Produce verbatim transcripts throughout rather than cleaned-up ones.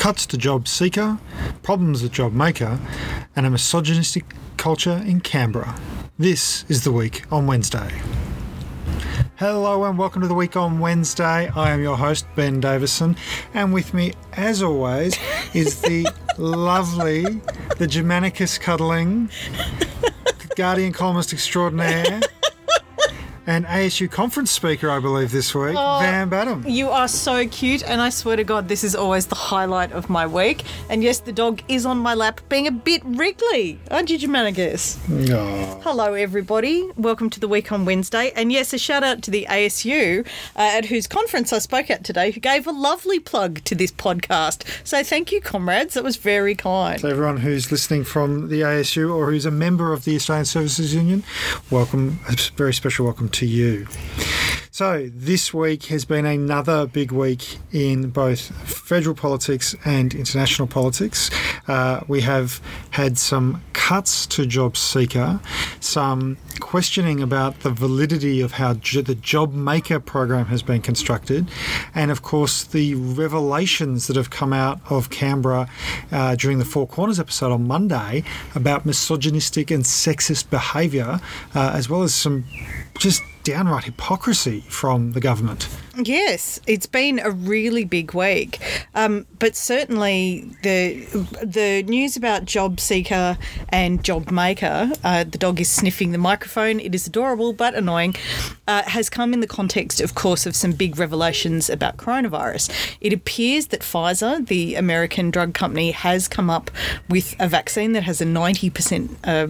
cuts to job seeker, problems at job maker, and a misogynistic culture in Canberra. This is The Week on Wednesday. Hello and welcome to The Week on Wednesday. I am your host, Ben Davison, and with me, as always, is the lovely, the Germanicus cuddling, Guardian columnist extraordinaire, and A S U conference speaker, I believe, this week, oh, Van Badham. You are so cute, and I swear to God, this is always the highlight of my week. And yes, the dog is on my lap, being a bit wriggly. Aren't you, Germanicus? Oh. Hello, everybody. Welcome to The Week on Wednesday. And yes, a shout out to the A S U, uh, at whose conference I spoke at today, who gave a lovely plug to this podcast. So thank you, comrades. That was very kind. So everyone who's listening from the A S U or who's a member of the Australian Services Union, welcome, a very special welcome to you. So this week has been another big week in both federal politics and international politics. Uh, we have had some cuts to job seeker, some questioning about the validity of how jo- the job maker program has been constructed, and of course the revelations that have come out of Canberra uh, during the Four Corners episode on Monday about misogynistic and sexist behaviour, uh, as well as some just downright hypocrisy from the government. Yes, it's been a really big week, um, but certainly the the news about job seeker and job maker, uh, the dog is sniffing the microphone, it is adorable but annoying, uh, has come in the context, of course, of some big revelations about coronavirus. It appears that Pfizer, the American drug company, has come up with a vaccine that has a ninety percent uh,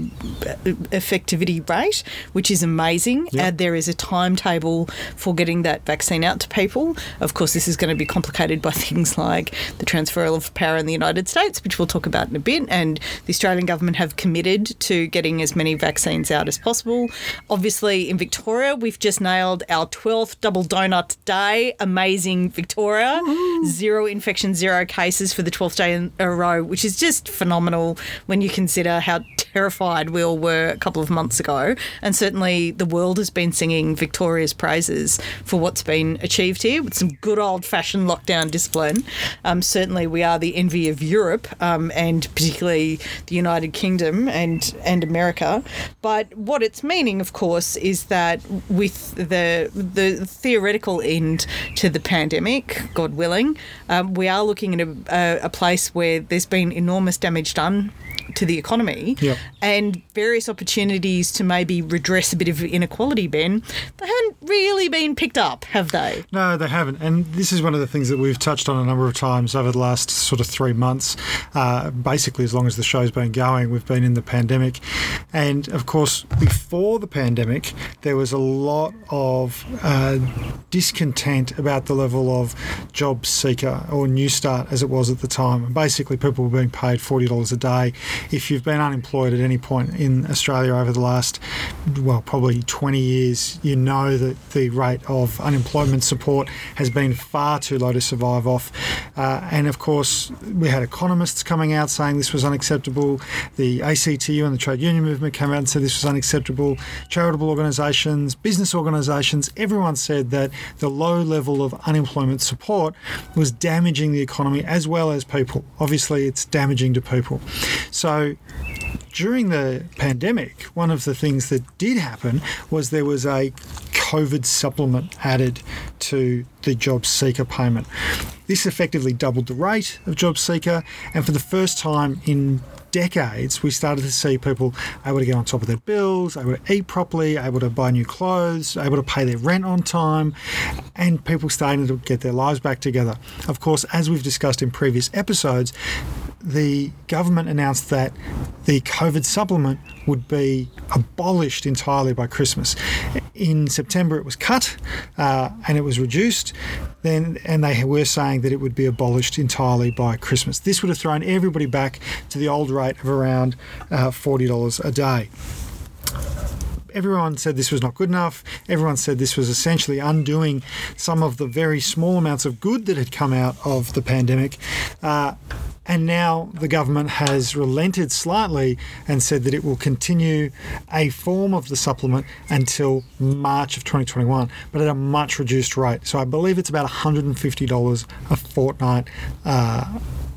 effectivity rate, which is amazing. Yep. Uh, there is a timetable for getting that vaccine out to people. Of course, this is going to be complicated by things like the transfer of power in the United States, which we'll talk about in a bit, and the Australian government have committed to getting as many vaccines out as possible. Obviously, in Victoria, we've just nailed our twelfth double donut day. Amazing, Victoria. Woo-hoo. Zero infection, zero cases for the twelfth day in a row, which is just phenomenal when you consider how terrified we all were a couple of months ago. And certainly the world has been singing Victoria's praises for what's been achieved here with some good old-fashioned lockdown discipline. Um, certainly we are the envy of Europe, um, and particularly the United Kingdom and, and America. But what it's meaning, of course, is that with the, the theoretical end to the pandemic, God willing, um, we are looking at a, a, a place where there's been enormous damage done to the economy. Yep. And various opportunities to maybe redress a bit of inequality, Ben, they haven't really been picked up, have they? No, they haven't. And this is one of the things that we've touched on a number of times over the last sort of three months. Uh, basically, as long as the show's been going, we've been in the pandemic. And, of course, before the pandemic, there was a lot of uh, discontent about the level of job seeker or New Start, as it was at the time. And basically, people were being paid forty dollars a day. If you've been unemployed at any point in Australia over the last, well, probably twenty years, you know that the rate of unemployment support has been far too low to survive off. Uh, and, of course, we had economists coming out saying this was unacceptable. The A C T U and the trade union movement came out and said this was unacceptable. Charitable organisations, business organisations, everyone said that the low level of unemployment support was damaging the economy as well as people. Obviously, it's damaging to people. So during the pandemic, one of the things that did happen was there was a COVID supplement added to the job seeker payment. This effectively doubled the rate of job seeker, and for the first time in decades, we started to see people able to get on top of their bills, able to eat properly, able to buy new clothes, able to pay their rent on time, and people starting to get their lives back together. Of course, as we've discussed in previous episodes, the government announced that the COVID supplement would be abolished entirely by Christmas. In September, it was cut uh, and it was reduced. Then, and they were saying that it would be abolished entirely by Christmas. This would have thrown everybody back to the old rate of around uh, forty dollars a day. Everyone said this was not good enough. Everyone said this was essentially undoing some of the very small amounts of good that had come out of the pandemic. Uh, And now the government has relented slightly and said that it will continue a form of the supplement until March of twenty twenty-one, but at a much reduced rate. So I believe it's about one hundred fifty dollars a fortnight uh,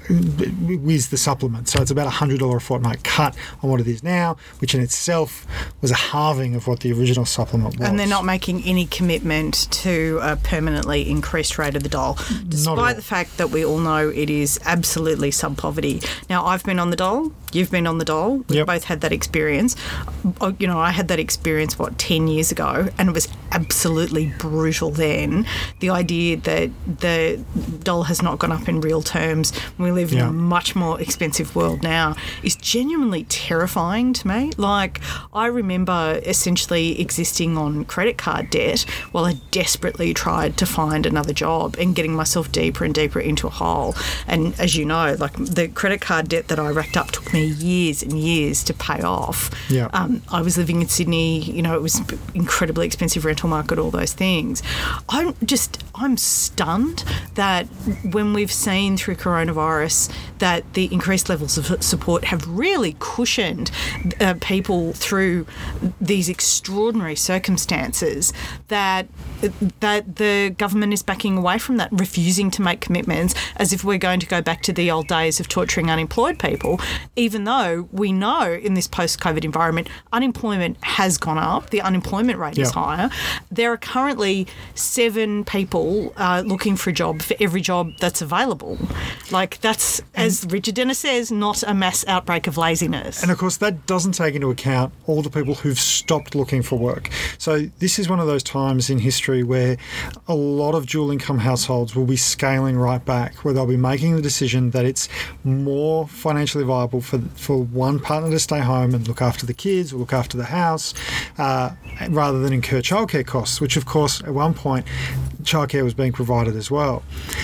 with the supplement. So it's about a one hundred dollars a fortnight cut on what it is now, which in itself was a halving of what the original supplement was. And they're not making any commitment to a permanently increased rate of the dole, despite the fact that we all know it is absolutely sub-poverty. Now, I've been on the dole. You've been on the dole. We've yep. both had that experience. You know, I had that experience, what, ten years ago, and it was absolutely brutal then. The idea that the dole has not gone up in real terms, we live yeah. in a much more expensive world now, is genuinely terrifying to me. Like, I remember essentially existing on credit card debt while I desperately tried to find another job and getting myself deeper and deeper into a hole. And as you know, like, the credit card debt that I racked up took me years and years to pay off. Yeah. Um, I was living in Sydney, you know, it was incredibly expensive rental market, all those things. I'm just, I'm stunned that when we've seen through coronavirus that the increased levels of support have really cushioned uh, people through these extraordinary circumstances, that that the government is backing away from that, refusing to make commitments, as if we're going to go back to the old days of torturing unemployed people, even though we know in this post-COVID environment unemployment has gone up, the unemployment rate yeah. is higher. There are currently seven people uh, looking for a job for every job that's available. Like, that's, as Richard Dennis says, not a mass outbreak of laziness. And of course, that doesn't take into account all the people who've stopped looking for work. So this is one of those times in history where a lot of dual income households will be scaling right back, where they'll be making the decision that it's more financially viable for for one partner to stay home and look after the kids or look after the house, uh, rather than incur childcare costs, which of course at one point childcare was being provided as well.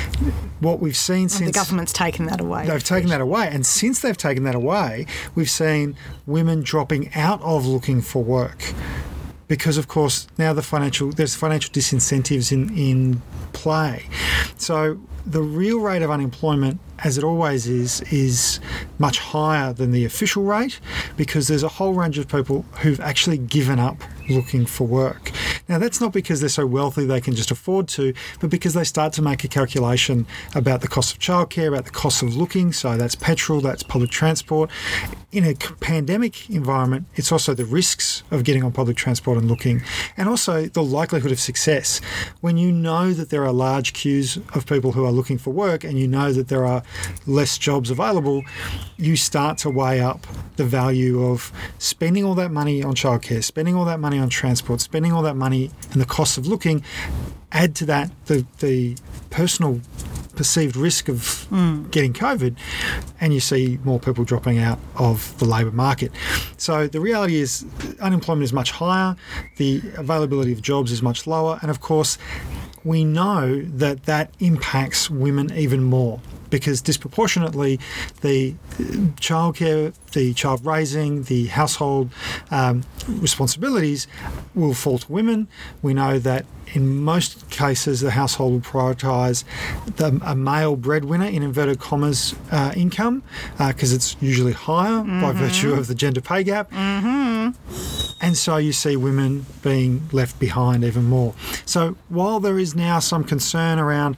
What we've seen since... The government's taken that away. They've taken that away. And since they've taken that away, we've seen women dropping out of looking for work. Because, of course, now the financial there's financial disincentives in, in play. So the real rate of unemployment, as it always is, is much higher than the official rate, because there's a whole range of people who've actually given up looking for work. Now, that's not because they're so wealthy they can just afford to, but because they start to make a calculation about the cost of childcare, about the cost of looking. So that's petrol, that's public transport. In a pandemic environment, it's also the risks of getting on public transport and looking, and also the likelihood of success. When you know that there are large queues of people who are looking for work and you know that there are less jobs available, you start to weigh up the value of spending all that money on childcare, spending all that money on transport, spending all that money and the cost of looking. Add to that the, the personal perceived risk of mm. getting COVID, and you see more people dropping out of the labour market. So the reality is unemployment is much higher, the availability of jobs is much lower, and of course we know that that impacts women even more, because disproportionately the childcare, the child raising, the household um, responsibilities will fall to women. We know that in most cases the household will prioritise the, a male breadwinner, in inverted commas, uh, income, because uh, it's usually higher mm-hmm. by virtue of the gender pay gap. Mm-hmm. And so you see women being left behind even more. So while there is now some concern around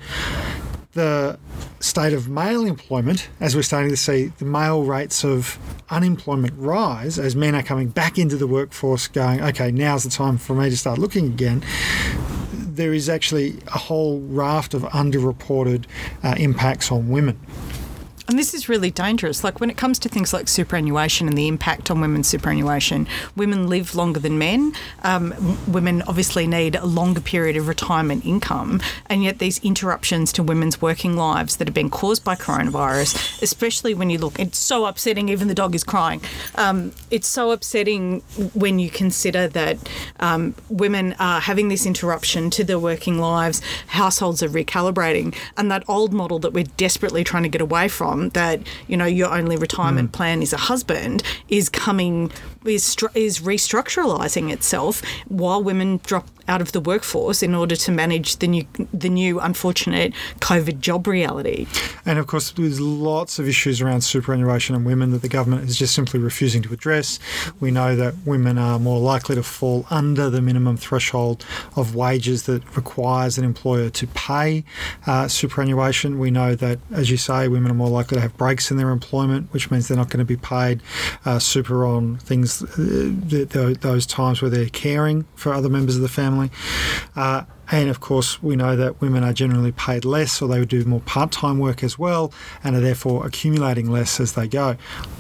the state of male employment, as we're starting to see the male rates of unemployment rise as men are coming back into the workforce going, okay, now's the time for me to start looking again, there is actually a whole raft of underreported uh, impacts on women. And this is really dangerous. Like, when it comes to things like superannuation and the impact on women's superannuation, women live longer than men. Um, women obviously need a longer period of retirement income. And yet these interruptions to women's working lives that have been caused by coronavirus, especially when you look, it's so upsetting, even the dog is crying. Um, it's so upsetting when you consider that um, women are having this interruption to their working lives, households are recalibrating, and that old model that we're desperately trying to get away from, that, you know, your only retirement mm. plan is a husband, is coming, is is restructuralising itself while women drop out of the workforce in order to manage the new, the new unfortunate COVID job reality. And of course, there's lots of issues around superannuation and women that the government is just simply refusing to address. We know that women are more likely to fall under the minimum threshold of wages that requires an employer to pay uh, superannuation. We know that, as you say, women are more likely to have breaks in their employment, which means they're not going to be paid uh, super on things, uh, th- th- those times where they're caring for other members of the family. Uh, And, of course, we know that women are generally paid less, or they would do more part-time work as well, and are therefore accumulating less as they go.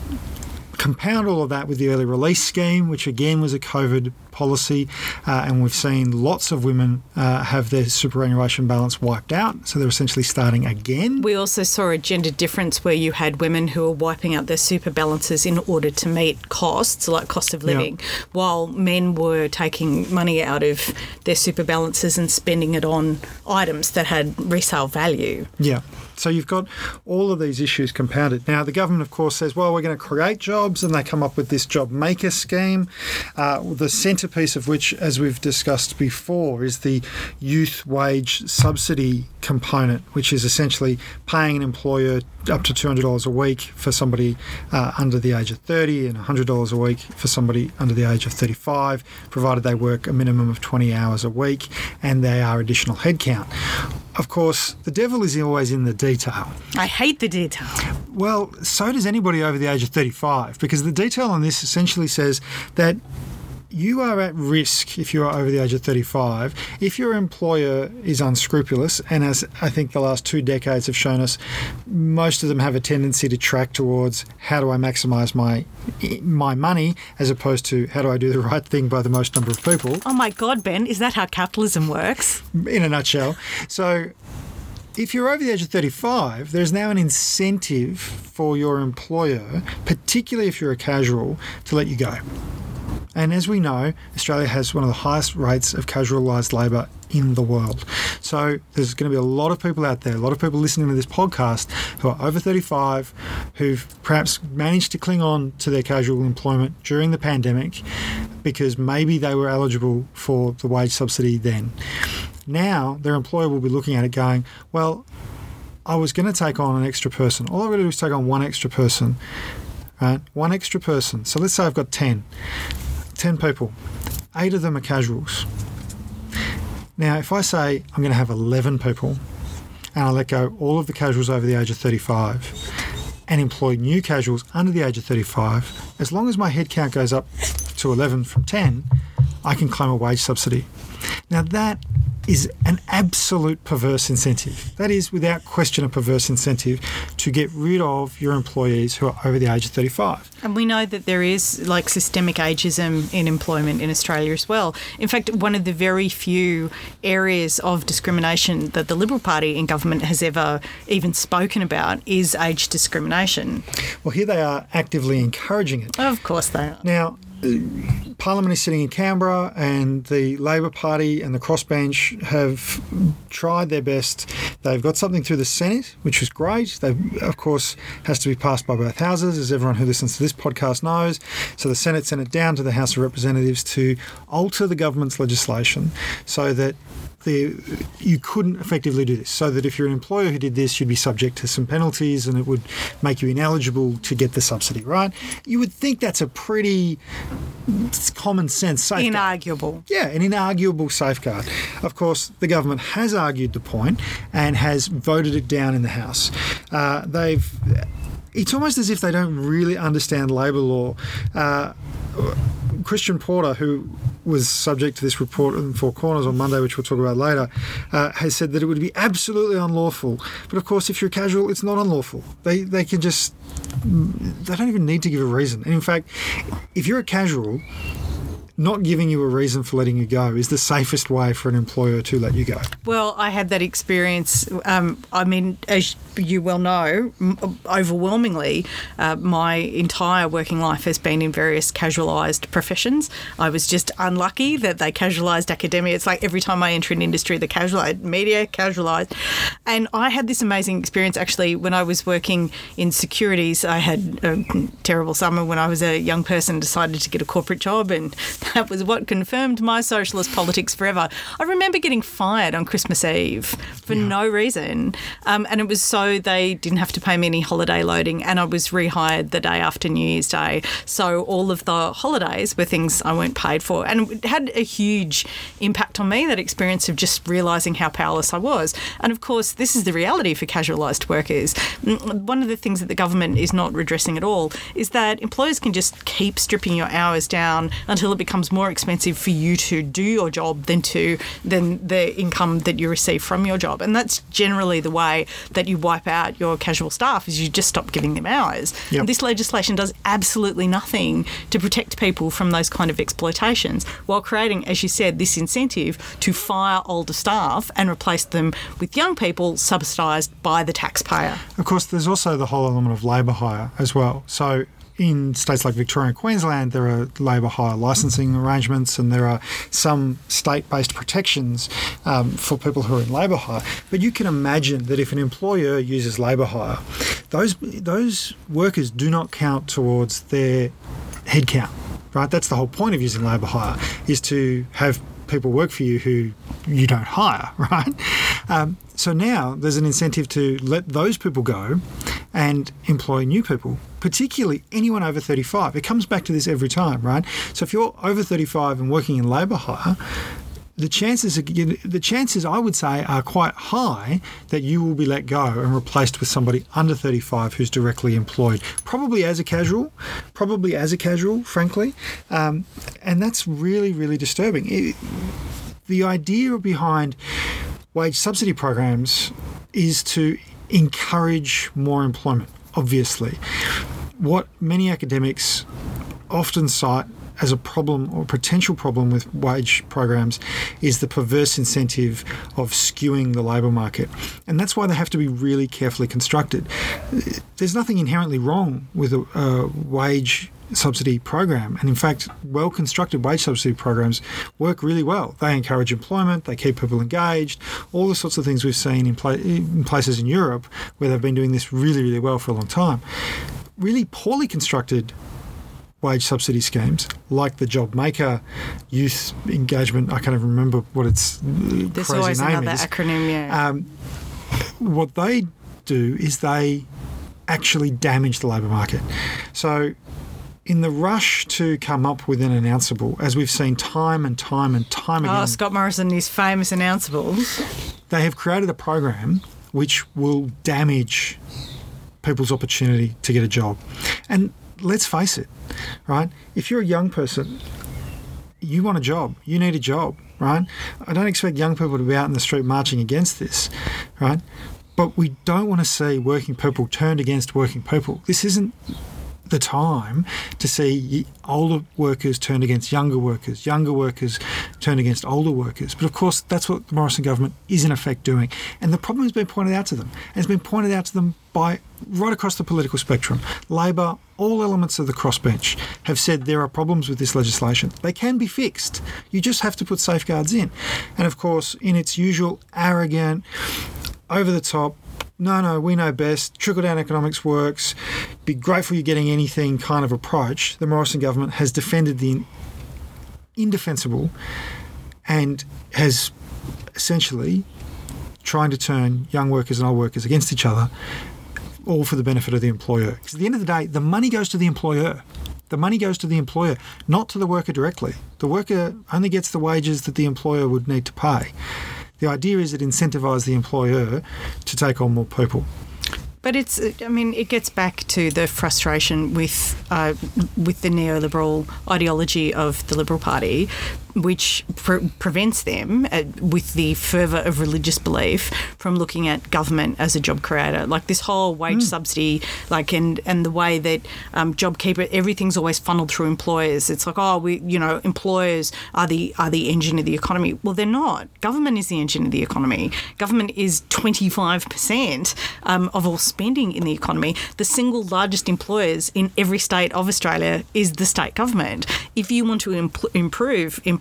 Compound all of that with the early release scheme, which again was a COVID policy, uh, and we've seen lots of women uh, have their superannuation balance wiped out, so they're essentially starting again. We also saw a gender difference where you had women who were wiping out their super balances in order to meet costs, like cost of living, yeah. while men were taking money out of their super balances and spending it on items that had resale value. Yeah. So you've got all of these issues compounded. Now, the government, of course, says, well, we're going to create jobs, and they come up with this job maker scheme, uh, the centrepiece of which, as we've discussed before, is the youth wage subsidy component, which is essentially paying an employer up to two hundred dollars a week for somebody uh, under the age of thirty and one hundred dollars a week for somebody under the age of thirty-five, provided they work a minimum of twenty hours a week and they are additional headcount. Of course, the devil is always in the detail. I hate the detail. Well, so does anybody over the age of thirty-five, because the detail on this essentially says that you are at risk if you are over the age of thirty-five if your employer is unscrupulous, and as I think the last two decades have shown us, most of them have a tendency to track towards how do I maximise my my money as opposed to how do I do the right thing by the most number of people. Oh my God, Ben, is that how capitalism works? In a nutshell. So if you're over the age of thirty-five, there's now an incentive for your employer, particularly if you're a casual, to let you go. And as we know, Australia has one of the highest rates of casualised labour in the world. So there's going to be a lot of people out there, a lot of people listening to this podcast who are over thirty-five, who've perhaps managed to cling on to their casual employment during the pandemic because maybe they were eligible for the wage subsidy then. Now their employer will be looking at it going, well, I was going to take on an extra person. All I've got to do is take on one extra person, right? One extra person. So let's say I've got ten. ten people. Eight of them are casuals. Now, if I say I'm going to have eleven people and I let go all of the casuals over the age of thirty-five and employ new casuals under the age of thirty-five, as long as my headcount goes up to eleven from ten, I can claim a wage subsidy. Now, that is an absolute perverse incentive. That is, without question, a perverse incentive to get rid of your employees who are over the age of thirty-five. And we know that there is like systemic ageism in employment in Australia as well. In fact, one of the very few areas of discrimination that the Liberal Party in government has ever even spoken about is age discrimination. Well, here they are actively encouraging it. Of course they are. Now, Parliament is sitting in Canberra, and the Labor Party and the crossbench have tried their best. They've got something through the Senate, which is great. They, of course, has to be passed by both houses, as everyone who listens to this podcast knows. So the Senate sent it down to the House of Representatives to alter the government's legislation so that The, you couldn't effectively do this, so that if you're an employer who did this, you'd be subject to some penalties and it would make you ineligible to get the subsidy, right? You would think that's a pretty common sense safeguard. Inarguable. Yeah, an inarguable safeguard. Of course, the government has argued the point and has voted it down in the House. Uh, they've... It's almost as if they don't really understand labour law. Uh, Christian Porter, who was subject to this report in Four Corners on Monday, which we'll talk about later, uh, has said that it would be absolutely unlawful. But of course, if you're casual, it's not unlawful. They they can just, they don't even need to give a reason. And in fact, if you're a casual, not giving you a reason for letting you go is the safest way for an employer to let you go. Well, I had that experience. Um, I mean, as you well know, overwhelmingly, uh, my entire working life has been in various casualised professions. I was just unlucky that they casualised academia. It's like every time I enter an industry, they casualised media, casualised. And I had this amazing experience actually when I was working in securities. I had a terrible summer when I was a young person, decided to get a corporate job, and That was what confirmed my socialist politics forever. I remember getting fired on Christmas Eve for yeah. no reason. Um, and it was so they didn't have to pay me any holiday loading, and I was rehired the day after New Year's Day. So all of the holidays were things I weren't paid for. And it had a huge impact on me, that experience of just realising how powerless I was. And of course, this is the reality for casualised workers. One of the things that the government is not redressing at all is that employers can just keep stripping your hours down until it becomes more expensive for you to do your job than to than the income that you receive from your job. And that's generally the way that you wipe out your casual staff, is you just stop giving them hours. Yep. And this legislation does absolutely nothing to protect people from those kind of exploitations, while creating, as you said, this incentive to fire older staff and replace them with young people subsidised by the taxpayer. Of course, there's also the whole element of labour hire as well. So in states like Victoria and Queensland, there are labour hire licensing arrangements, and there are some state-based protections um, for people who are in labour hire. But you can imagine that if an employer uses labour hire, those those workers do not count towards their headcount, right? That's the whole point of using labour hire, is to have people work for you who you don't hire, right? Um, so now there's an incentive to let those people go and employ new people, particularly anyone over thirty-five. It comes back to this every time, right? So if you're over thirty-five and working in labour hire, the chances, the chances I would say are quite high that you will be let go and replaced with somebody under thirty-five who's directly employed, probably as a casual, probably as a casual, frankly. Um, and that's really, really disturbing. It, the idea behind wage subsidy programs is to encourage more employment, obviously. What many academics often cite as a problem or potential problem with wage programs is the perverse incentive of skewing the labour market. And that's why they have to be really carefully constructed. There's nothing inherently wrong with a, a wage subsidy program. And in fact, well-constructed wage subsidy programs work really well. They encourage employment, they keep people engaged, all the sorts of things we've seen in, pla- in places in Europe where they've been doing this really, really well for a long time. Really poorly constructed wage subsidy schemes like the JobMaker Youth Engagement, I can't even remember what its There's crazy always name another is. acronym, yeah. Um, what they do is they actually damage the labour market. So in the rush to come up with an announceable, as we've seen time and time and time again... Oh, Scott Morrison, his famous announceables. They have created a program which will damage people's opportunity to get a job. And let's face it, right? If you're a young person, you want a job. You need a job, right? I don't expect young people to be out in the street marching against this, right? But we don't want to see working people turned against working people. This isn't the time to see older workers turned against younger workers, younger workers turned against older workers. But of course, that's what the Morrison government is in effect doing. And the problem has been pointed out to them. And it's been pointed out to them by right across the political spectrum. Labor, all elements of the crossbench have said there are problems with this legislation. They can be fixed. You just have to put safeguards in. And of course, in its usual arrogant, over-the-top, no, no, we know best, trickle-down economics works, be grateful you're getting anything kind of approach, the Morrison government has defended the indefensible and has essentially trying to turn young workers and old workers against each other, all for the benefit of the employer. Because at the end of the day, the money goes to the employer. The money goes to the employer, not to the worker directly. The worker only gets the wages that the employer would need to pay. The idea is it incentivises the employer to take on more people. But it's, I mean, it gets back to the frustration with uh, with the neoliberal ideology of the Liberal Party, which pre- prevents them, uh, with the fervour of religious belief, from looking at government as a job creator. Like this whole wage mm. subsidy, like and and the way that um, JobKeeper, everything's always funneled through employers. It's like, oh, we, you know, employers are the are the engine of the economy. Well, they're not. Government is the engine of the economy. Government is twenty-five percent um, of all spending in the economy. The single largest employers in every state of Australia is the state government. If you want to impl- improve employment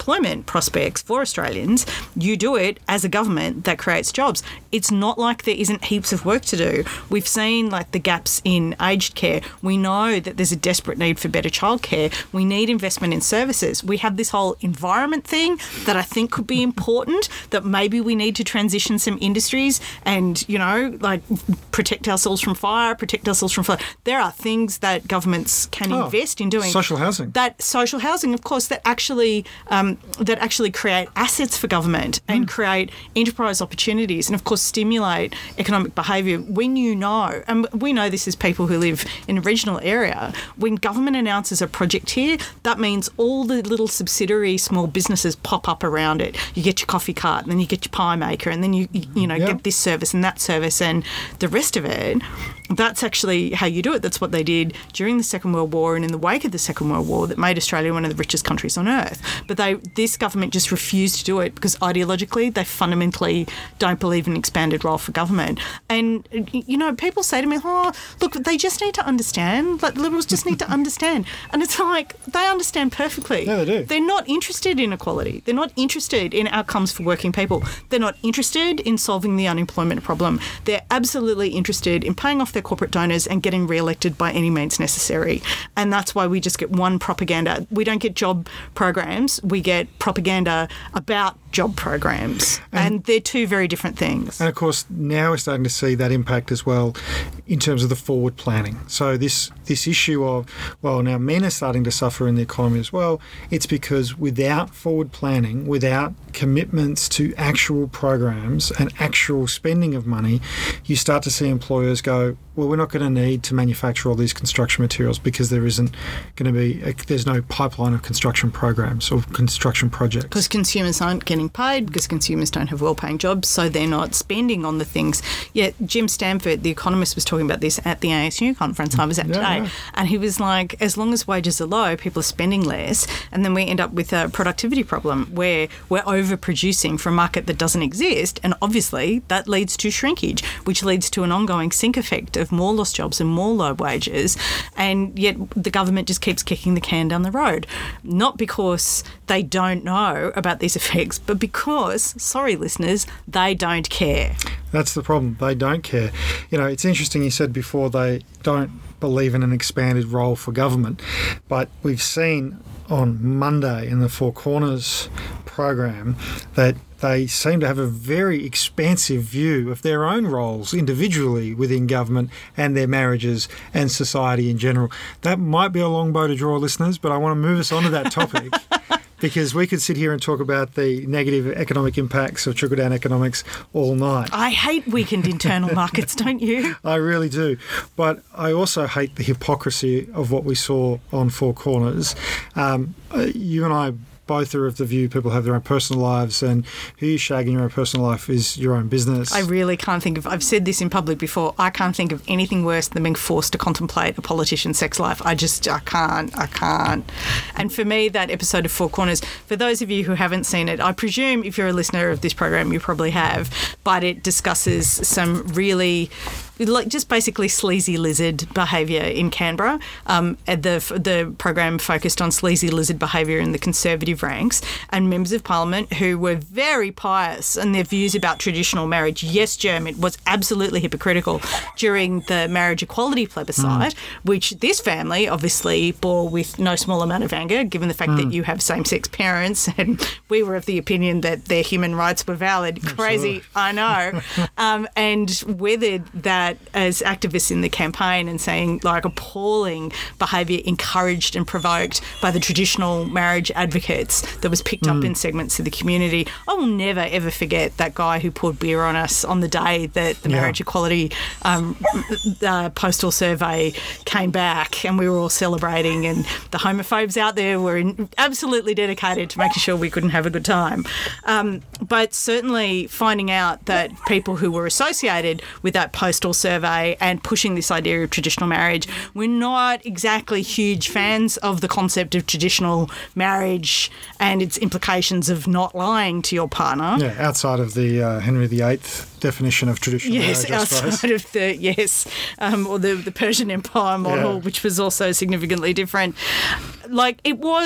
employment prospects for Australians, you do it as a government that creates jobs. It's not like there isn't heaps of work to do. We've seen like the gaps in aged care. We know that there's a desperate need for better childcare. We need investment in services. We have this whole environment thing that I think could be important, that maybe we need to transition some industries and, you know, like protect ourselves from fire, protect ourselves from flood. There are things that governments can Oh, invest in doing. Social housing. That social housing, of course, that actually um, that actually create assets for government and mm. create enterprise opportunities and, of course, stimulate economic behaviour. When you know, and we know this as people who live in a regional area, when government announces a project here, that means all the little subsidiary small businesses pop up around it. You get your coffee cart and then you get your pie maker and then you, you know, yep. get this service and that service and the rest of it. That's actually how you do it. That's what they did during the Second World War and in the wake of the Second World War that made Australia one of the richest countries on earth. But they, this government just refused to do it because ideologically they fundamentally don't believe in an expanded role for government. And, you know, people say to me, oh, look, they just need to understand. Like, Liberals just need to understand. And it's like, they understand perfectly. Yeah, they do. They're not interested in equality. They're not interested in outcomes for working people. They're not interested in solving the unemployment problem. They're absolutely interested in paying off their corporate donors and getting re-elected by any means necessary. And that's why we just get one propaganda. We don't get job programs. We get propaganda about job programs. And, and they're two very different things. And, of course, now we're starting to see that impact as well in terms of the forward planning. So this, this issue of, well, now men are starting to suffer in the economy as well. It's because without forward planning, without commitments to actual programs and actual spending of money, you start to see employers go, well, we're not going to need to manufacture all these construction materials because there isn't going to be, a, there's no pipeline of construction programs or construction projects. Because consumers aren't getting paid, because consumers don't have well-paying jobs, so they're not spending on the things. Yet Jim Stanford, the economist, was talking about this at the A S U conference I was at yeah, today, yeah. and he was like, as long as wages are low, people are spending less, and then we end up with a productivity problem where we're overproducing for a market that doesn't exist, and obviously that leads to shrinkage, which leads to an ongoing sink effect of more lost jobs and more low wages, and yet the government just keeps kicking the can down the road. Not because they don't know about these effects, but because, sorry listeners, they don't care. That's the problem. They don't care. You know, it's interesting you said before they don't believe in an expanded role for government, but we've seen on Monday in the Four Corners program that they seem to have a very expansive view of their own roles individually within government and their marriages and society in general. That might be a long bow to draw, listeners, but I want to move us on to that topic because we could sit here and talk about the negative economic impacts of trickle-down economics all night. I hate weakened internal markets, don't you? I really do. But I also hate the hypocrisy of what we saw on Four Corners. Um, you and I both are of the view people have their own personal lives, and who you shag in your own personal life is your own business. I really can't think of, I've said this in public before, I can't think of anything worse than being forced to contemplate a politician's sex life. I just, I can't, I can't. And for me, that episode of Four Corners, for those of you who haven't seen it, I presume if you're a listener of this program, you probably have, but it discusses some really, like just basically sleazy lizard behaviour in Canberra. Um, the the program focused on sleazy lizard behaviour in the Conservative ranks and members of Parliament who were very pious in their views about traditional marriage. Yes, Jerm, it was absolutely hypocritical during the marriage equality plebiscite, mm. which this family obviously bore with no small amount of anger, given the fact mm. that you have same-sex parents, and we were of the opinion that their human rights were valid. Crazy, sure. I know. um, and weathered that as activists in the campaign and saying like appalling behaviour encouraged and provoked by the traditional marriage advocates that was picked mm. up in segments of the community. I will never ever forget that guy who poured beer on us on the day that the yeah. marriage equality um, uh, postal survey came back and we were all celebrating, and the homophobes out there were in, absolutely dedicated to making sure we couldn't have a good time. Um, but certainly finding out that people who were associated with that postal survey and pushing this idea of traditional marriage were not exactly huge fans of the concept of traditional marriage and its implications of not lying to your partner. Yeah, outside of the uh, Henry the Eighth definition of traditional yes, marriage, I suppose. Yes, outside of the, yes, um, or the, the Persian Empire model, yeah. which was also significantly different. Like, it was...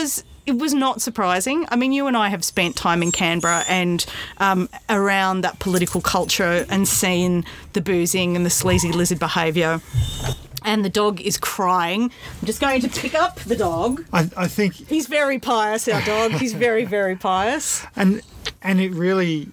it was not surprising. I mean, you and I have spent time in Canberra and um, around that political culture and seen the boozing and the sleazy lizard behaviour. And the dog is crying. I'm just going to pick up the dog. I, I think... He's very pious, our dog. He's very, very pious. And and it really...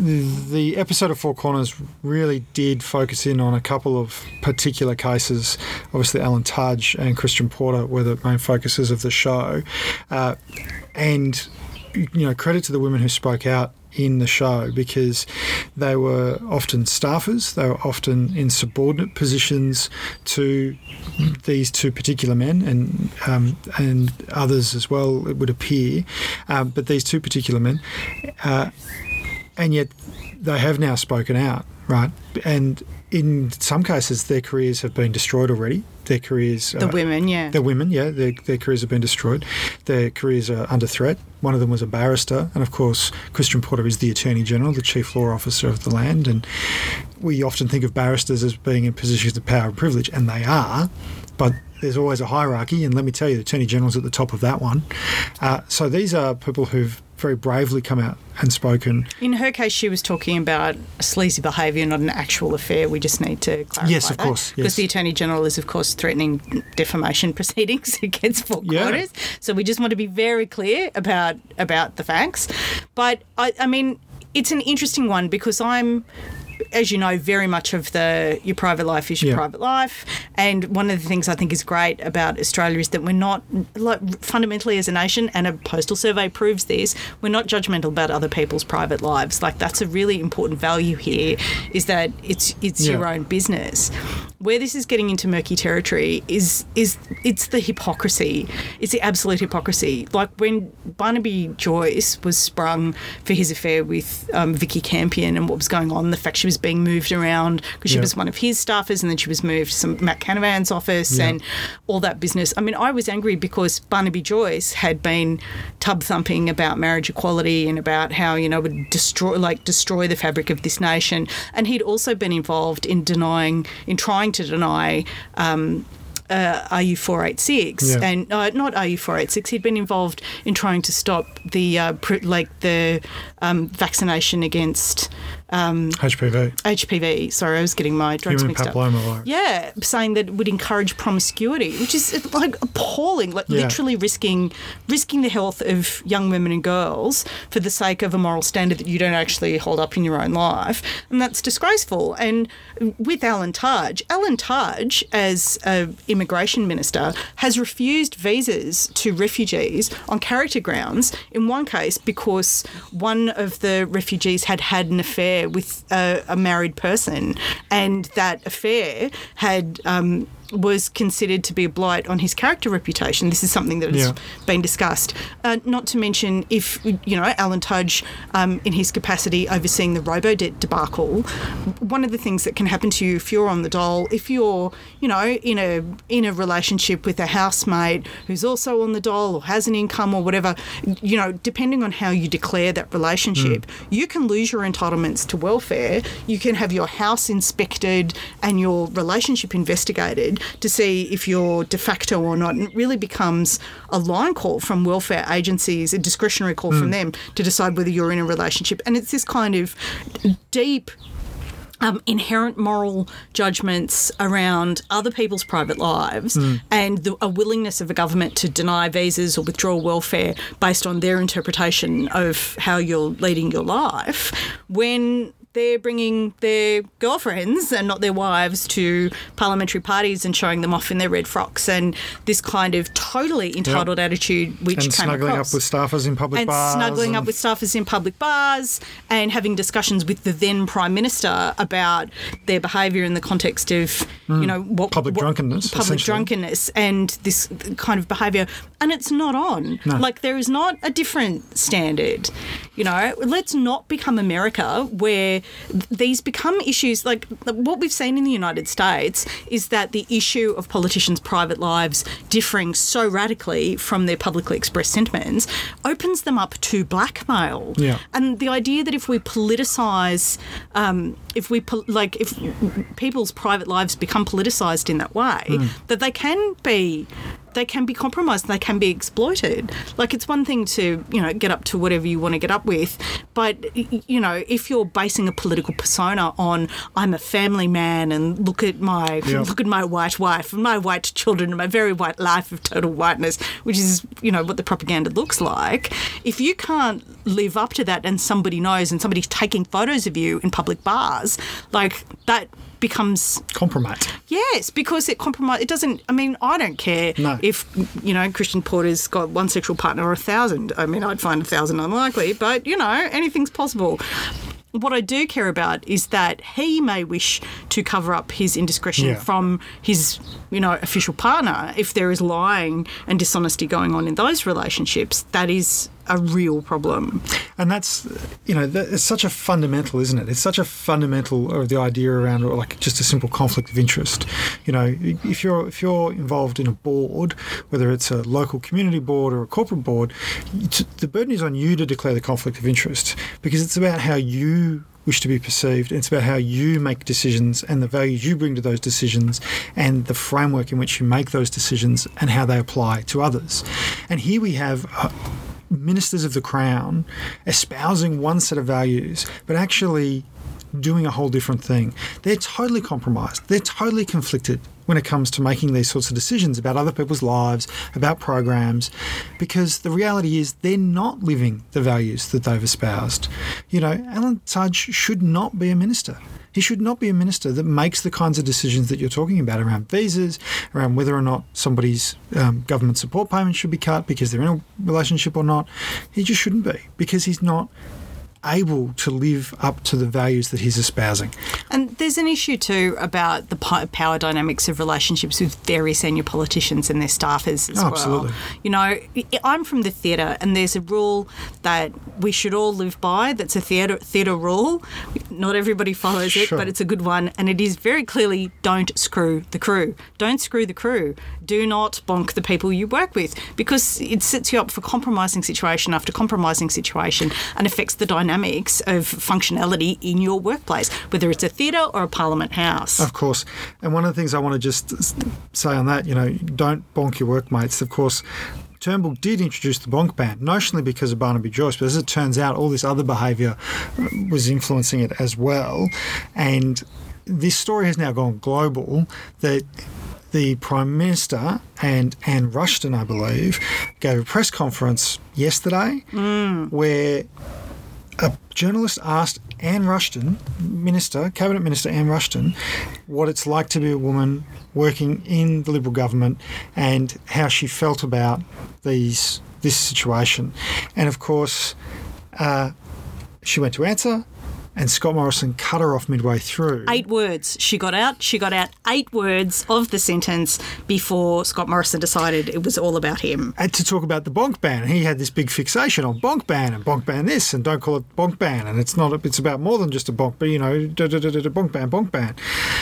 The episode of Four Corners really did focus in on a couple of particular cases. Obviously, Alan Tudge and Christian Porter were the main focuses of the show. Uh, and, you know, credit to the women who spoke out in the show, because they were often staffers, they were often in subordinate positions to these two particular men, and um, and others as well, it would appear, um, but these two particular men, uh, and yet they have now spoken out, right? And in some cases, their careers have been destroyed already. Their careers... The uh, women, yeah. The women, yeah. Their, their careers have been destroyed. Their careers are under threat. One of them was a barrister. And, of course, Christian Porter is the Attorney General, the Chief Law Officer of the land. And we often think of barristers as being in positions of power and privilege, and they are. But there's always a hierarchy, and let me tell you, the Attorney General's at the top of that one. Uh, so these are people who've very bravely come out and spoken. In her case, she was talking about sleazy behaviour, not an actual affair. We just need to clarify Yes, of that. course. Yes. Because the Attorney General is, of course, threatening defamation proceedings against Four Corners. Yeah. So we just want to be very clear about about the facts. But, I, I mean, it's an interesting one because I'm... as you know, very much of the your private life is your yeah. private life. And one of the things I think is great about Australia is that we're not, like, fundamentally as a nation, and a postal survey proves this, we're not judgmental about other people's private lives. Like, that's a really important value here, is that it's it's yeah. your own business. Where this is getting into murky territory is is it's the hypocrisy. It's the absolute hypocrisy. Like, when Barnaby Joyce was sprung for his affair with um, Vicky Campion and what was going on, the fact she was being moved around because she yeah. was one of his staffers, and then she was moved to some Matt Canavan's office yeah. and all that business. I mean, I was angry because Barnaby Joyce had been tub thumping about marriage equality and about how, you know, it would destroy, like, destroy the fabric of this nation. And he'd also been involved in denying, in trying to deny um, Uh, R U four eighty-six yeah. and uh, not R U four eighty-six. He'd been involved in trying to stop the uh, pr- like the um, vaccination against um, H P V. H P V. Sorry, I was getting my drugs Human mixed papilloma up. virus. Yeah, saying that it would encourage promiscuity, which is, like, appalling. Like yeah. literally risking risking the health of young women and girls for the sake of a moral standard that you don't actually hold up in your own life, and that's disgraceful. And with Alan Tudge, Alan Tudge as a immigration minister has refused visas to refugees on character grounds, in one case because one of the refugees had had an affair with a, a married person, and that affair had um, was considered to be a blight on his character reputation. This is something that has yeah. been discussed. Uh, not to mention, if, you know, Alan Tudge, um, in his capacity overseeing the Robodebt debacle, one of the things that can happen to you if you're on the dole, if you're, you know, in a in a relationship with a housemate who's also on the dole or has an income or whatever, you know, depending on how you declare that relationship, mm. you can lose your entitlements to welfare. You can have your house inspected and your relationship investigated to see if you're de facto or not. And it really becomes a line call from welfare agencies, a discretionary call mm. from them to decide whether you're in a relationship. And it's this kind of deep Um, inherent moral judgments around other people's private lives mm. and the, a willingness of a government to deny visas or withdraw welfare based on their interpretation of how you're leading your life, when they're bringing their girlfriends and not their wives to parliamentary parties and showing them off in their red frocks, and this kind of totally entitled yep. attitude which and came snuggling across. up with staffers in public and bars. Snuggling and... up with staffers in public bars and having discussions with the then Prime Minister about their behaviour in the context of, mm. you know, what... Public what, drunkenness, Public drunkenness and this kind of behaviour. And it's not on. No. Like, there is not a different standard. You know, let's not become America where these become issues. Like, what we've seen in the United States is that the issue of politicians' private lives differing so radically from their publicly expressed sentiments opens them up to blackmail. Yeah. And the idea that if we politicise, um, if we, po- like, if people's private lives become politicised in that way, mm. that they can be they can be compromised, they can be exploited. Like, it's one thing to, you know, get up to whatever you want to get up with, but, you know, if you're basing a political persona on I'm a family man and look at my Yep. look at my white wife and my white children and my very white life of total whiteness, which is, you know, what the propaganda looks like, if you can't live up to that and somebody knows and somebody's taking photos of you in public bars, like, that becomes Compromise. yes, because it compromise. It doesn't. I mean, I don't care No. if, you know, Christian Porter's got one sexual partner or a thousand. I mean, I'd find a thousand unlikely, but, you know, anything's possible. What I do care about is that he may wish to cover up his indiscretion Yeah. from his, you know, official partner. If there is lying and dishonesty going on in those relationships, that is a real problem. And that's, you know, that, it's such a fundamental, isn't it? It's such a fundamental, or the idea around, or like just a simple conflict of interest. You know, if you're if you're involved in a board, whether it's a local community board or a corporate board, it's, the burden is on you to declare the conflict of interest, because it's about how you wish to be perceived. It's about how you make decisions and the values you bring to those decisions and the framework in which you make those decisions and how they apply to others. And here we have Uh, ministers of the Crown espousing one set of values, but actually doing a whole different thing. They're totally compromised. They're totally conflicted when it comes to making these sorts of decisions about other people's lives, about programs, because the reality is they're not living the values that they've espoused. You know, Alan Tudge should not be a minister. He should not be a minister that makes the kinds of decisions that you're talking about around visas, around whether or not somebody's um, government support payments should be cut because they're in a relationship or not. He just shouldn't be, because he's not able to live up to the values that he's espousing. And there's an issue too about the po- power dynamics of relationships with very senior politicians and their staffers as Oh, well. absolutely. You know, I- I'm from the theatre, and there's a rule that we should all live by. That's a theatre theatre rule. Not everybody follows it, Sure. but it's a good one, and it is very clearly don't screw the crew. Don't screw the crew. Do not bonk the people you work with, because it sets you up for compromising situation after compromising situation and affects the dynamics of functionality in your workplace, whether it's a theatre or a Parliament House. Of course. And one of the things I want to just say on that, you know, don't bonk your workmates. Of course, Turnbull did introduce the bonk ban, notionally because of Barnaby Joyce, but as it turns out, all this other behaviour was influencing it as well. And this story has now gone global, that the Prime Minister and Anne Rushton, I believe, gave a press conference yesterday mm. where a journalist asked Anne Rushton, Minister, Cabinet Minister Anne Rushton, what it's like to be a woman working in the Liberal government and how she felt about these this situation. And of course, uh, she went to answer, and Scott Morrison cut her off midway through. Eight words. She got out. She got out eight words of the sentence before Scott Morrison decided it was all about him. And to talk about the bonk ban. He had this big fixation on bonk ban and bonk ban this and don't call it bonk ban. And it's not. It's about more than just a bonk, but, you know, da, da, da, da, bonk ban, bonk ban.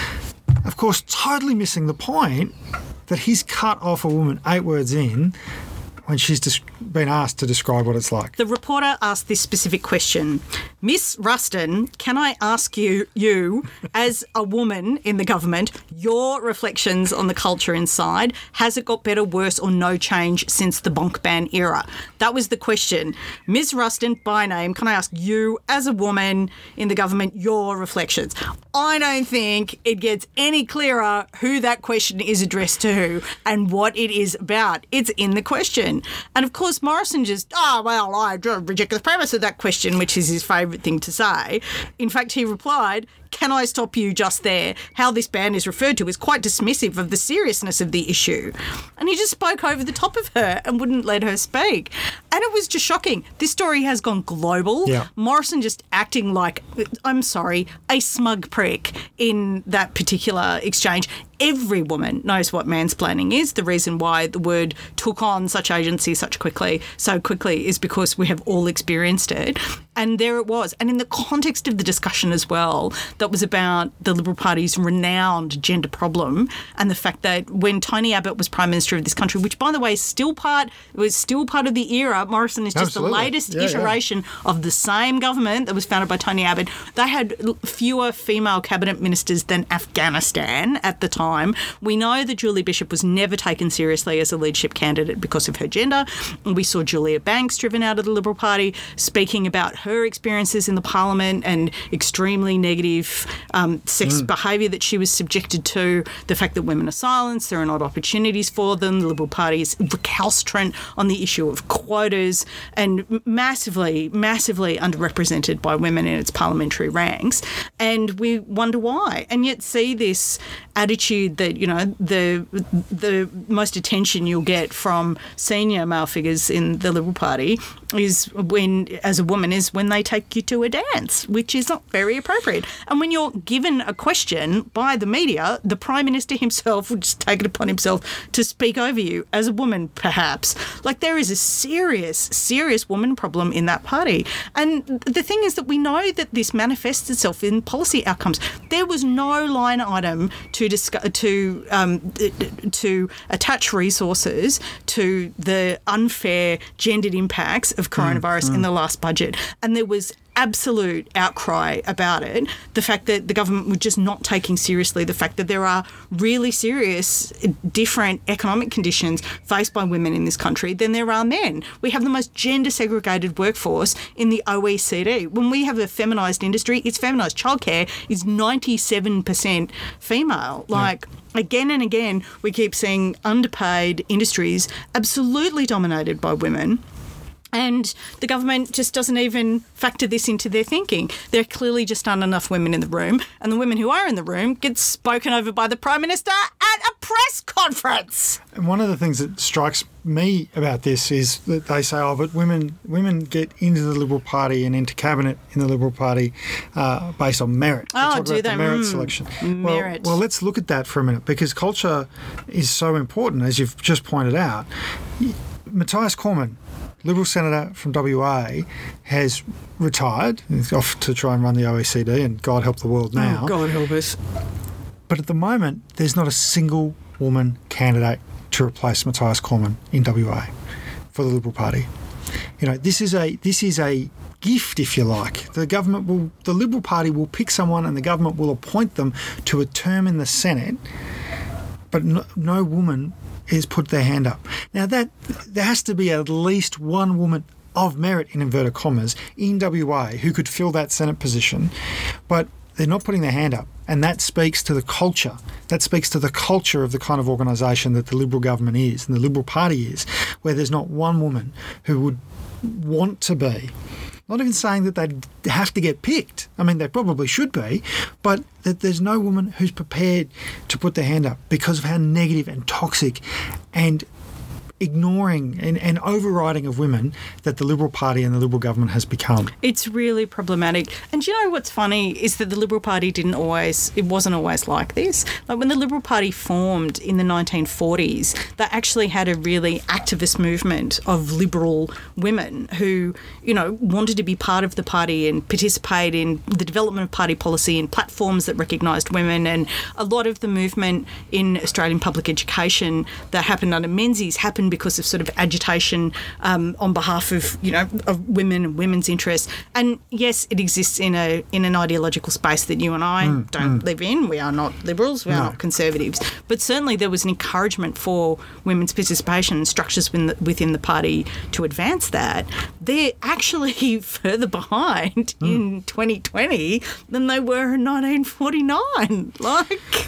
Of course, totally missing the point that he's cut off a woman eight words in when she's dis- been asked to describe what it's like. The reporter asked this specific question. Miss Ruston, can I ask you, you, as a woman in the government, your reflections on the culture inside? Has it got better, worse, or no change since the bonk ban era? That was the question. Miss Ruston, by name, can I ask you, as a woman in the government, your reflections? I don't think it gets any clearer who that question is addressed to and what it is about. It's in the question. And of course, Morrison just, oh, well, I reject the premise of that question, which is his favourite thing to say. In fact, he replied, can I stop you just there? How this ban is referred to is quite dismissive of the seriousness of the issue. And he just spoke over the top of her and wouldn't let her speak. And it was just shocking. This story has gone global. Yeah. Morrison just acting like, I'm sorry, a smug prick in that particular exchange. Every woman knows what mansplaining is. The reason why the word took on such agency such quickly, so quickly is because we have all experienced it. And there it was. And in the context of the discussion as well, that was about the Liberal Party's renowned gender problem and the fact that when Tony Abbott was Prime Minister of this country, which, by the way, is still part, was still part of the era Scott Morrison is just Absolutely. the latest Yeah, iteration yeah. of the same government that was founded by Tony Abbott. They had fewer female cabinet ministers than Afghanistan at the time. We know that Julie Bishop was never taken seriously as a leadership candidate because of her gender. We saw Julia Banks driven out of the Liberal Party speaking about her experiences in the Parliament and extremely negative um, sex mm. behaviour that she was subjected to, the fact that women are silenced, there are not opportunities for them. The Liberal Party is recalcitrant on the issue of quotas and massively, massively underrepresented by women in its parliamentary ranks. And we wonder why. And yet see this attitude that, you know, the the most attention you'll get from senior male figures in the Liberal Party is when, as a woman, is when they take you to a dance, which is not very appropriate. And when you're given a question by the media, the Prime Minister himself would just take it upon himself to speak over you as a woman, perhaps. Like, there is a serious, serious woman problem in that party. And the thing is that we know that this manifests itself in policy outcomes. There was no line item to discuss, to um, to attach resources to the unfair gendered impacts of coronavirus mm, mm. in the last budget. And there was absolute outcry about it. The fact that the government was just not taking seriously the fact that there are really serious different economic conditions faced by women in this country than there are men. We have the most gender segregated workforce in the O E C D. When we have a feminised industry, it's feminised. Childcare is ninety-seven percent female. Like, yeah. Again and again, we keep seeing underpaid industries absolutely dominated by women. And the government just doesn't even factor this into their thinking. There clearly just aren't enough women in the room, and the women who are in the room get spoken over by the Prime Minister at a press conference. And one of the things that strikes me about this is that they say, oh, but women women get into the Liberal Party and into cabinet in the Liberal Party uh, based on merit. They oh, talk do about they? The merit mm, selection. Merit. Well, well, let's look at that for a minute, because culture is so important, as you've just pointed out. Matthias Cormann, Liberal Senator from W A, has retired. He's off to try and run the O E C D, and God help the world now. Oh, God help us. But at the moment, there's not a single woman candidate to replace Matthias Cormann in W A for the Liberal Party. You know, this is a this is a gift, if you like. The government will, the Liberal Party will pick someone, and the government will appoint them to a term in the Senate, but no, no woman has put their hand up. Now, that there has to be at least one woman of merit, in inverted commas, in W A who could fill that Senate position, but they're not putting their hand up. And that speaks to the culture. That speaks to the culture of the kind of organisation that the Liberal government is and the Liberal Party is, where there's not one woman who would want to be. Not even saying that they'd have to get picked. I mean, they probably should be, but that there's no woman who's prepared to put their hand up because of how negative and toxic and ignoring and, and overriding of women that the Liberal Party and the Liberal government has become. It's really problematic. And you know what's funny is that the Liberal Party didn't always, it wasn't always like this. Like, when the Liberal Party formed in the nineteen forties, they actually had a really activist movement of liberal women who, you know, wanted to be part of the party and participate in the development of party policy and platforms that recognised women. And a lot of the movement in Australian public education that happened under Menzies happened because of sort of agitation um, on behalf of, you know, of women and women's interests. And yes, it exists in a in an ideological space that you and I mm, don't mm. live in. We are not liberals, we no. are not conservatives. But certainly there was an encouragement for women's participation and structures within the, within the party to advance that. They're actually further behind mm. in twenty twenty than they were in nineteen forty-nine. Like...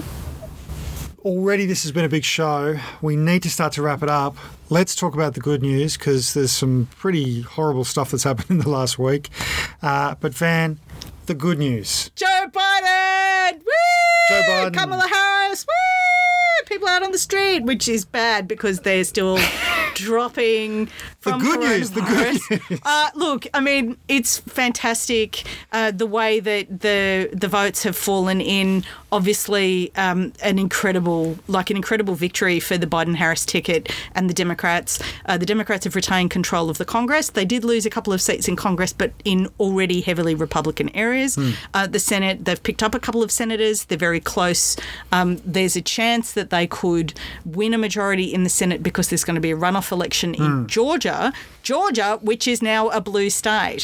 Already this has been a big show. We need to start to wrap it up. Let's talk about the good news, because there's some pretty horrible stuff that's happened in the last week. Uh, but Van, the good news. Joe Biden! Woo! Joe Biden. Kamala Harris! Woo! People out on the street, which is bad because they're still dropping from the good coronavirus. news. The good news. Uh, look, I mean, it's fantastic uh, the way that the the votes have fallen in. Obviously, um, an incredible, like an incredible victory for the Biden-Harris ticket and the Democrats. Uh, the Democrats have retained control of the Congress. They did lose a couple of seats in Congress, but in already heavily Republican areas. Mm. Uh, the Senate, they've picked up a couple of senators. They're very close. Um, there's a chance that they could win a majority in the Senate because there's going to be a runoff runoff election in mm. Georgia, Georgia, which is now a blue state.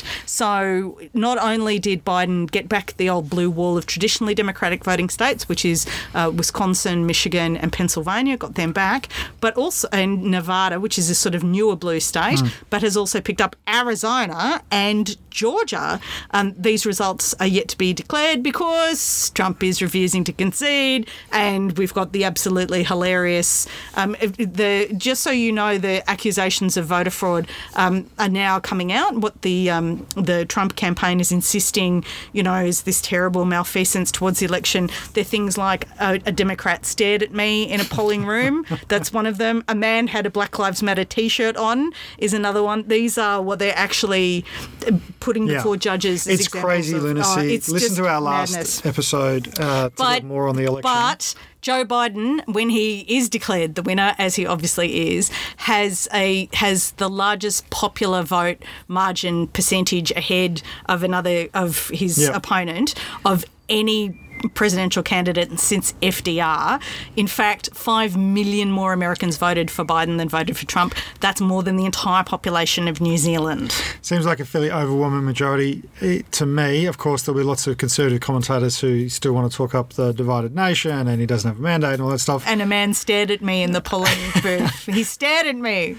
So not only did Biden get back the old blue wall of traditionally Democratic voting states, which is uh, Wisconsin, Michigan and Pennsylvania, got them back, but also and Nevada, which is a sort of newer blue state, mm. but has also picked up Arizona and Georgia. Um, these results are yet to be declared because Trump is refusing to concede, and we've got the absolutely hilarious, um, the just so you know, the accusations of voter fraud um, are now coming out. What the um, the Trump campaign is insisting, you know, is this terrible malfeasance towards the election. They're things like a, a Democrat stared at me in a polling room. That's one of them. A man had a Black Lives Matter T-shirt on is another one. These are what they're actually putting yeah. before judges. As it's crazy of, lunacy. Oh, it's Listen to our last madness. episode uh, to but, get more on the election. But Joe Biden, when he is declared the winner, as he obviously is, has a has the largest popular vote margin percentage ahead of another of his yep. opponent of any presidential candidate since F D R. In fact, five million more Americans voted for Biden than voted for Trump. That's more than the entire population of New Zealand. Seems like a fairly overwhelming majority to me. Of course, there'll be lots of conservative commentators who still want to talk up the divided nation and he doesn't have a mandate and all that stuff. And a man stared at me in the polling booth. He stared at me.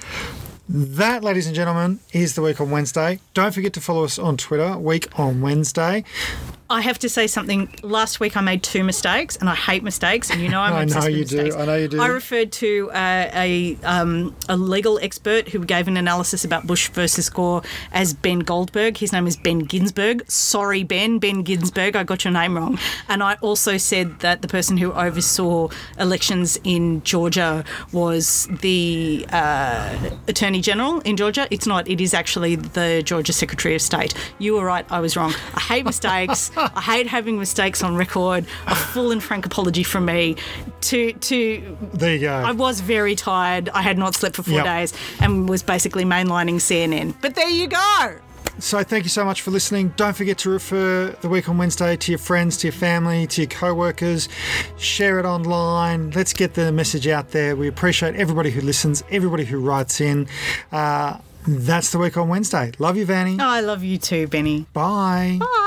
That, ladies and gentlemen, is the Week on Wednesday. Don't forget to follow us on Twitter, Week on Wednesday. I have to say something. Last week I made two mistakes, and I hate mistakes, and you know I'm I obsessed know with you mistakes. do. I know you do. I referred to uh, a um, a legal expert who gave an analysis about Bush versus Gore as Ben Goldberg. His name is Ben Ginsberg. Sorry, Ben. Ben Ginsberg. I got your name wrong. And I also said that the person who oversaw elections in Georgia was the uh, Attorney General in Georgia. It's not. It is actually the Georgia Secretary of State. You were right. I was wrong. I hate mistakes. I hate having mistakes on record. A full and frank apology from me. To to there you go. I was very tired. I had not slept for four yep. days and was basically mainlining C N N. But there you go. So thank you so much for listening. Don't forget to refer the Week on Wednesday to your friends, to your family, to your co-workers. Share it online. Let's get the message out there. We appreciate everybody who listens, everybody who writes in. Uh, that's the Week on Wednesday. Love you, Vanny. Oh, I love you too, Benny. Bye. Bye.